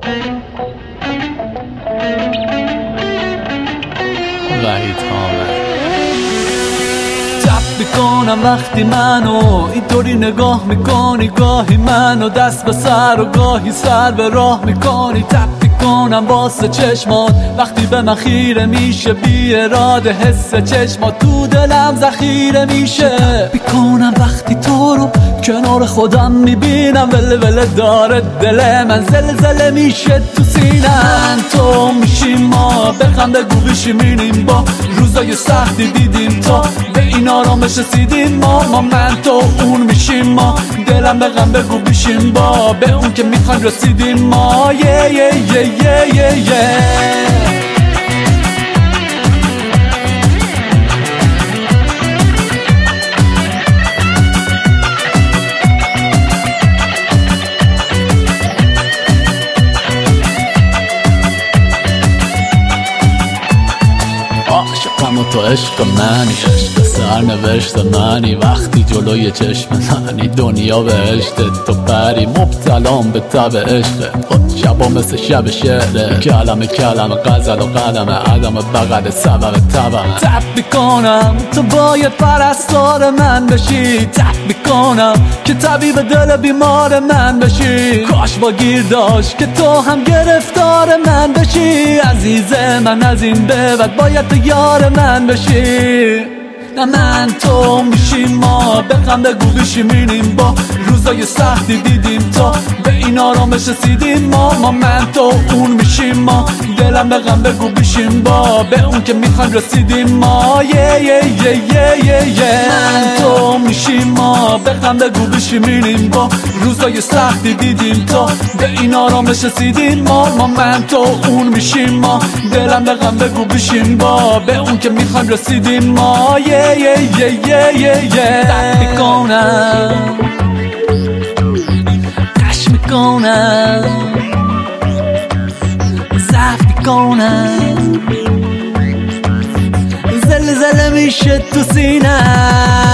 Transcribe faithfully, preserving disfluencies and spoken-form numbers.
وحید حامد. تب میکنم وقتی منو اینطوری نگاه میکنی، گاهی منو دست به سر و گاهی سر به راه میکنی. تب میکنم واسه چشمات وقتی به من خیره میشه، بی اراده حس چشمات تو دلم ذخیره میشه. میکنم وقتی تو رو کنار خودم میبینم، ول ول داره دل من، زلزله میشه تو سینم. تو میشیم ما بخم بگو بشیمینیم، با روزای سختی دیدیم تا به این آرامش رسیدیم ما. ما من تو اون میشیم ما، دلم بغم بگو بشین با به اون که میخوایم رسیدیم ما. یه یه یه یه یه یه عاشقم و تو عشق منی، عشق سرنوشت منی. وقتی جلوی چشم منی دنیا بهشت تو پری، مبتلام به تب عشق خود شبا مثل شب شعره، کلمه کلمه غزل و قلم عدم بغل سبب تبم. تب میکنم تو باید پرستار من بشی، تب میکنم که طبیب دل بیمار من بشی. کاش با گیر داشت که تو هم گرفتار من بشی. عزیز من از این به بعد باید تو یار من بشی. نه من تو میشیم ما بخم بگو بشیمینیم، با روزای سختی دیدیم تا به این آرامش رسیدیم ما. ما من تو اون میشیم ما، دلم بغم بگو بشین با به اون که میخوایم رسیدیم ما. یه یه یه یه یه یه من تو میشیم ما بخم بگو بشیمینیم، با روزای سختی دیدیم تا به این آرامش رسیدیم ما. ما من تو اون میشیم ما، دلم بغم بگو بشین با به اون که میخوایم رسیدیم ما. یه یه یه یه یه یه تب میکنم، قش میکنم، ضعف میکنم، زلزله میشه تو سینم.